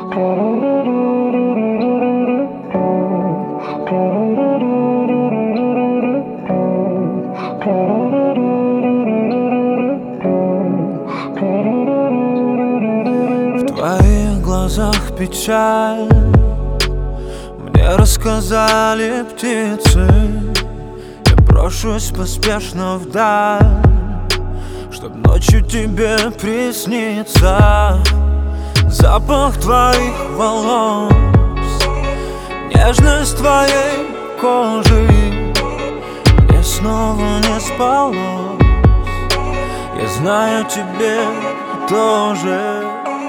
В твоих глазах печаль, мне рассказали птицы. Я брошусь поспешно вдаль, чтоб ночью тебе приснится запах твоих волос, нежность твоей кожи. Мне снова не спалось, я знаю, тебе тоже.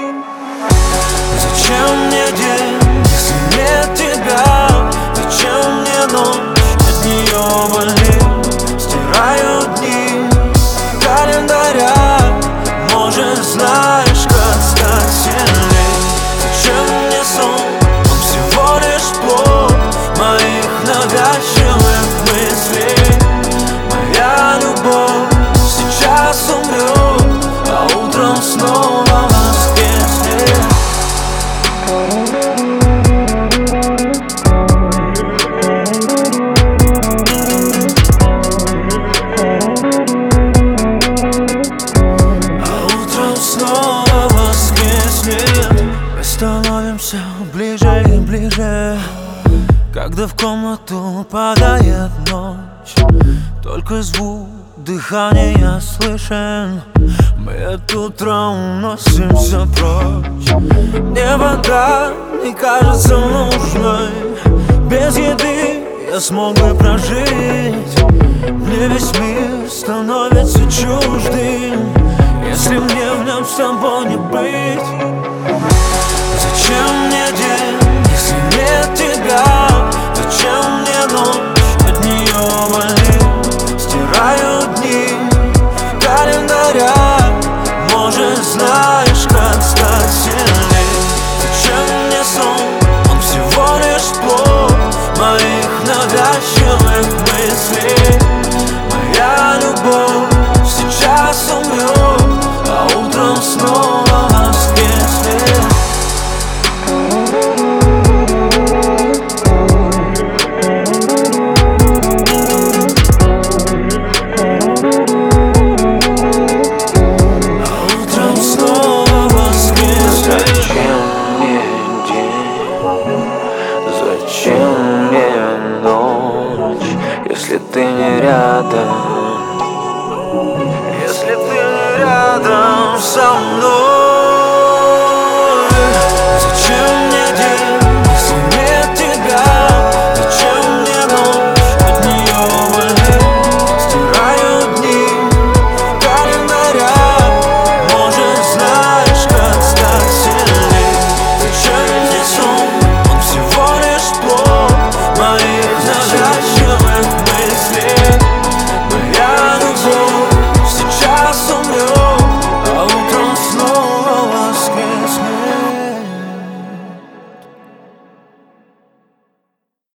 Зачем мне день, если нет тебя? Зачем мне ночь, от нее болит? Стираю дни календаря, может, знаешь, как стать сильней. Зачем мне сон, он всего лишь плод моих навязчивых мыслей. Моя любовь сейчас умрет, а утром снова воскреснет. Мы становимся ближе и ближе, когда в комнату падает ночь. Только звук дыхания слышен, мы от утра уносимся прочь. Мне вода не кажется нужной, без еды я смог бы прожить. Мне весь мир становится чуждым, если мне в нем с тобой не быть.